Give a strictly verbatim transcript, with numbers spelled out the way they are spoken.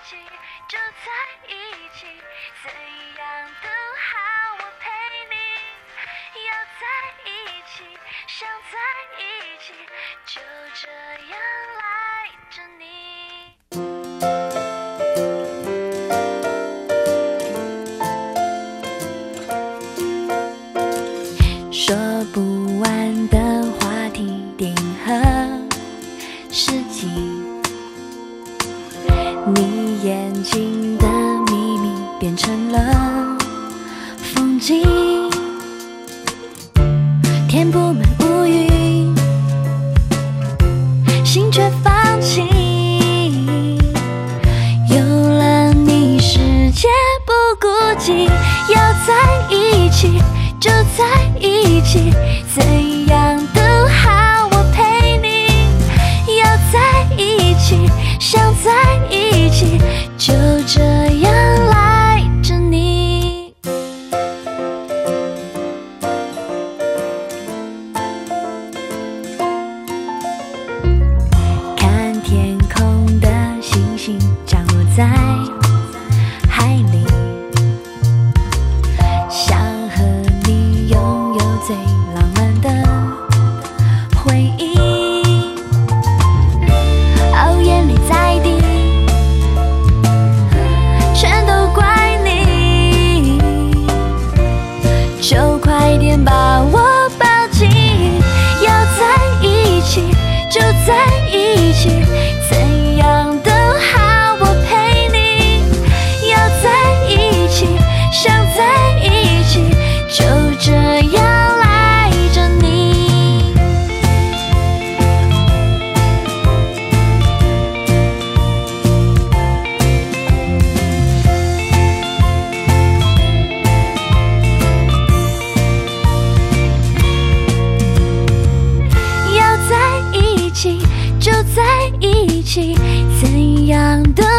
起，就在一起，怎样都好，我陪你。要在一起，想在一起，就这样赖着你。说不完的话题，电影和诗集，你眼睛的秘密变成了风景，填不满乌云，心却放弃。有了你，世界不孤寂。要在一起，就在一起，怎样都好，我陪你。要在一起，想在一起，就这样赖着你。看天空的星星降落在海里，想和你拥有最浪漫的回忆。哦，眼泪在滴，全都怪你，就快点把我抱紧。要在一起，就在一起，怎样都好，我陪你。要在一起，想在一起，就这样赖着你。要在一起，就在一起，怎样都